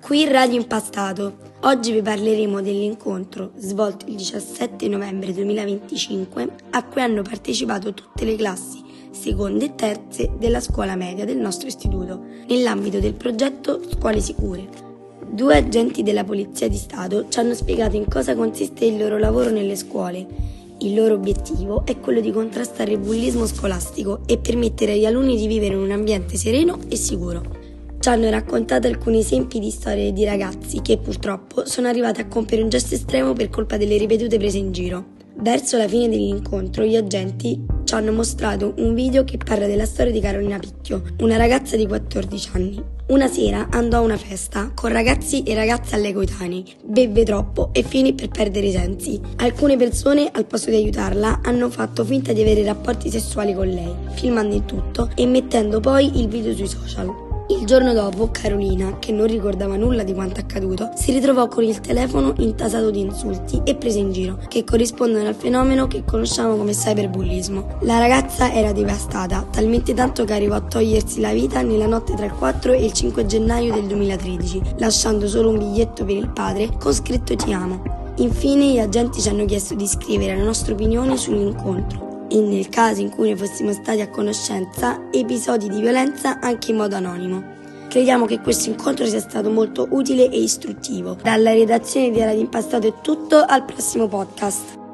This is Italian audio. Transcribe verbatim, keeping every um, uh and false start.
Qui Radio Impastato. Oggi vi parleremo dell'incontro svolto il diciassette novembre duemilaventicinque a cui hanno partecipato tutte le classi seconde e terze della scuola media del nostro istituto nell'ambito del progetto Scuole Sicure. Due agenti della Polizia di Stato ci hanno spiegato in cosa consiste il loro lavoro nelle scuole. Il loro obiettivo è quello di contrastare il bullismo scolastico e permettere agli alunni di vivere in un ambiente sereno e sicuro. Ci hanno raccontato alcuni esempi di storie di ragazzi che purtroppo sono arrivati a compiere un gesto estremo per colpa delle ripetute prese in giro. Verso la fine dell'incontro gli agenti ci hanno mostrato un video che parla della storia di Carolina Picchio, una ragazza di quattordici anni. Una sera andò a una festa con ragazzi e ragazze alle coetanei, bevve troppo e finì per perdere i sensi. Alcune persone, al posto di aiutarla, hanno fatto finta di avere rapporti sessuali con lei, filmando il tutto e mettendo poi il video sui social. Il giorno dopo, Carolina, che non ricordava nulla di quanto accaduto, si ritrovò con il telefono intasato di insulti e prese in giro, che corrispondono al fenomeno che conosciamo come cyberbullismo. La ragazza era devastata, talmente tanto che arrivò a togliersi la vita nella notte tra il quattro e il cinque gennaio del duemilatredici, lasciando solo un biglietto per il padre con scritto "Ti amo". Infine, gli agenti ci hanno chiesto di scrivere la nostra opinione sull'incontro e, nel caso in cui ne fossimo stati a conoscenza, episodi di violenza anche in modo anonimo. Crediamo che questo incontro sia stato molto utile e istruttivo. Dalla redazione di Radio Impastato è tutto, al prossimo podcast.